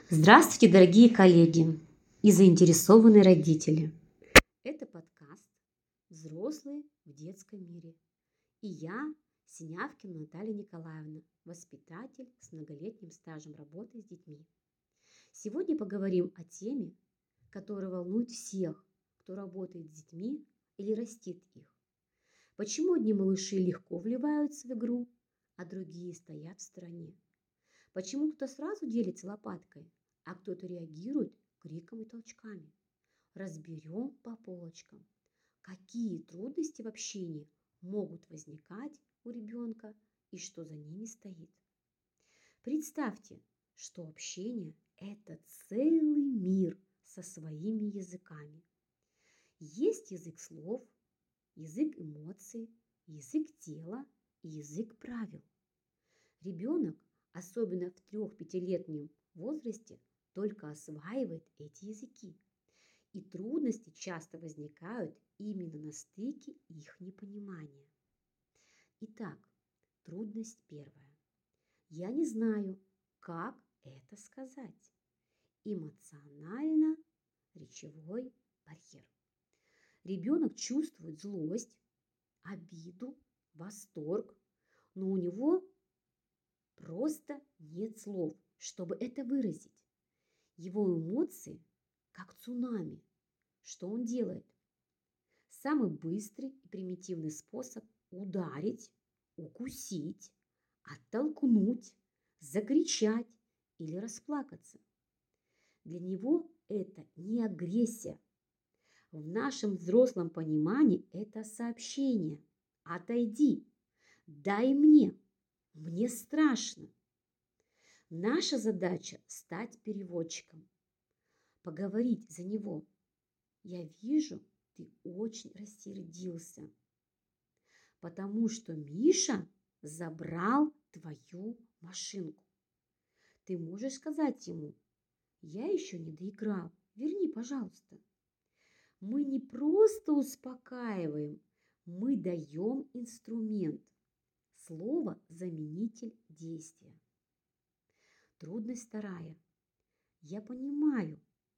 Здравствуйте, дорогие коллеги и заинтересованные родители. Это подкаст «Взрослые в детском мире». И я, Синявкина Наталья Николаевна, воспитатель с многолетним стажем работы с детьми. Сегодня поговорим о теме, которая волнует всех, кто работает с детьми или растит их. Почему одни малыши легко вливаются в игру, а другие стоят в стороне? Почему кто-то сразу делится лопаткой, а кто-то реагирует криком и толчками? Разберем по полочкам, какие трудности в общении могут возникать у ребенка и что за ними стоит. Представьте, что общение – это целый мир со своими языками. Есть язык слов, язык эмоций, язык тела и язык правил. Ребенок, особенно в 3-5-летнем возрасте, только осваивает эти языки. И трудности часто возникают именно на стыке их непонимания. Итак, трудность первая. Я не знаю, как это сказать. Эмоционально-речевой барьер. Ребенок чувствует злость, обиду, восторг, но у него просто нет слов, чтобы это выразить. Его эмоции как цунами. Что он делает? Самый быстрый и примитивный способ – ударить, укусить, оттолкнуть, закричать или расплакаться. Для него это не агрессия. В нашем взрослом понимании это сообщение. Отойди, дай мне страшно. Наша задача – стать переводчиком, поговорить за него. Я вижу, ты очень рассердился, потому что Миша забрал твою машинку. Ты можешь сказать ему: я еще не доиграл, верни, пожалуйста. Мы не просто успокаиваем, мы даем инструмент. Слово – заменитель действия. Трудность вторая. Я понимаю,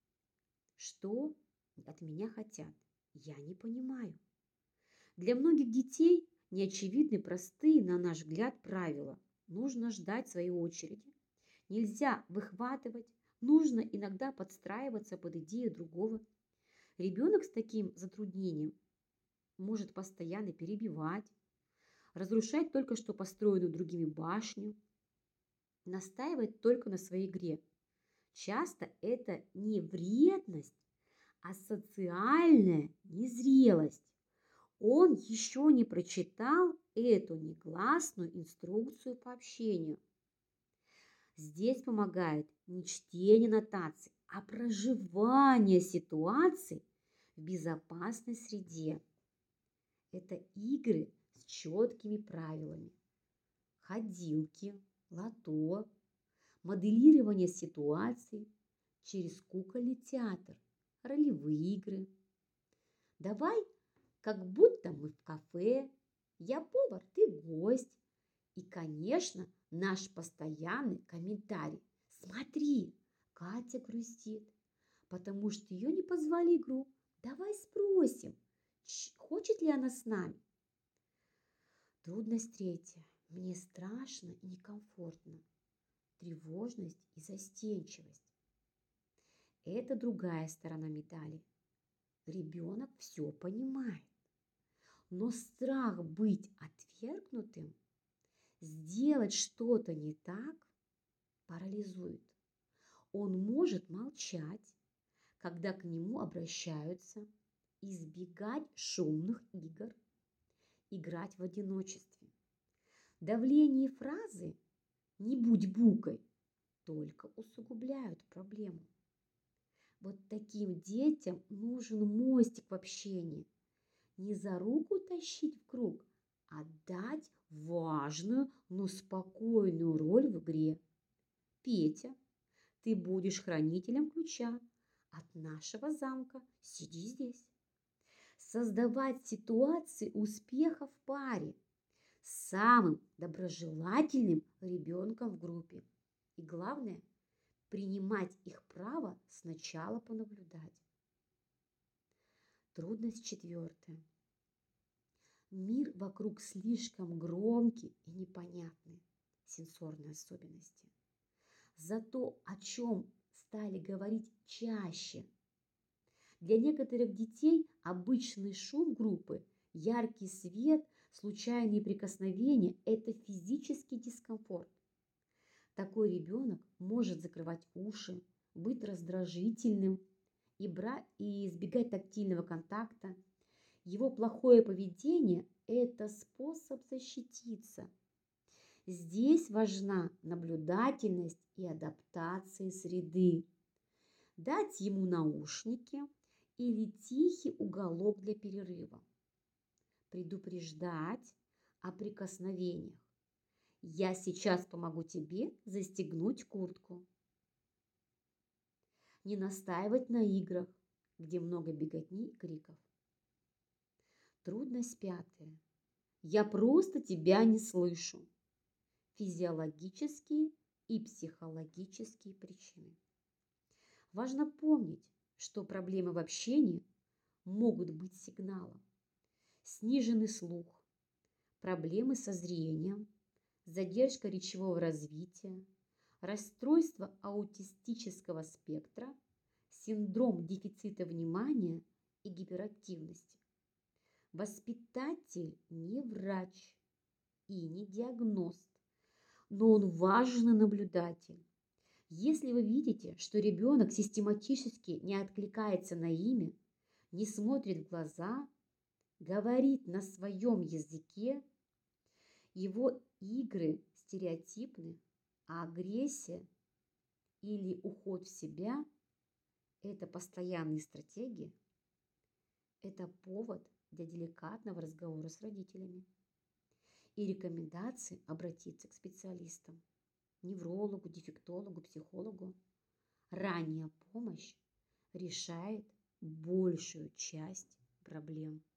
что от меня хотят. Я не понимаю. Для многих детей неочевидны простые, на наш взгляд, правила. Нужно ждать своей очереди. Нельзя выхватывать. Нужно иногда подстраиваться под идею другого. Ребенок с таким затруднением может постоянно перебивать, разрушать только что построенную другими башню, настаивать только на своей игре. Часто это не вредность, а социальная незрелость. Он еще не прочитал эту негласную инструкцию по общению. Здесь помогает не чтение нотаций, а проживание ситуаций в безопасной среде. Это игры с четкими правилами. Ходилки, лото, моделирование ситуаций через кукольный театр, ролевые игры. Давай, как будто мы в кафе, я повар, ты гость. И, конечно, наш постоянный комментарий. Смотри, Катя грустит, потому что ее не позвали в игру. Давай спросим, хочет ли она с нами. Трудность третья. Мне страшно и некомфортно. Тревожность и застенчивость. Это другая сторона медали. Ребенок все понимает, но страх быть отвергнутым, сделать что-то не так, парализует. Он может молчать, когда к нему обращаются, избегать шумных игр, играть в одиночестве. Давление фразы «не будь букой» только усугубляют проблему. Вот таким детям нужен мостик в общении. Не за руку тащить в круг, а дать важную, но спокойную роль в игре. Петя, ты будешь хранителем ключа от нашего замка. Сиди здесь. Создавать ситуации успеха в паре с самым доброжелательным ребенком в группе. И главное, принимать их право сначала понаблюдать. Трудность 4. Мир вокруг слишком громкий и непонятный, сенсорные особенности. Зато о чем стали говорить чаще. Для некоторых детей обычный шум группы, яркий свет, случайные прикосновения – это физический дискомфорт. Такой ребенок может закрывать уши, быть раздражительным и избегать тактильного контакта. Его плохое поведение – это способ защититься. Здесь важна наблюдательность и адаптация среды. Дать ему наушники или тихий уголок для перерыва. Предупреждать о прикосновениях. Я сейчас помогу тебе застегнуть куртку. Не настаивать на играх, где много беготни и криков. Трудность 5. Я просто тебя не слышу. Физиологические и психологические причины. Важно помнить, что проблемы в общении могут быть сигналом. Сниженный слух, проблемы со зрением, задержка речевого развития, расстройство аутистического спектра, синдром дефицита внимания и гиперактивности. Воспитатель не врач и не диагност, но он важный наблюдатель. Если вы видите, что ребенок систематически не откликается на имя, не смотрит в глаза, говорит на своем языке, его игры стереотипны, а агрессия или уход в себя – это постоянные стратегии, это повод для деликатного разговора с родителями и рекомендации обратиться к специалистам, неврологу, дефектологу, психологу. Ранняя помощь решает большую часть проблем.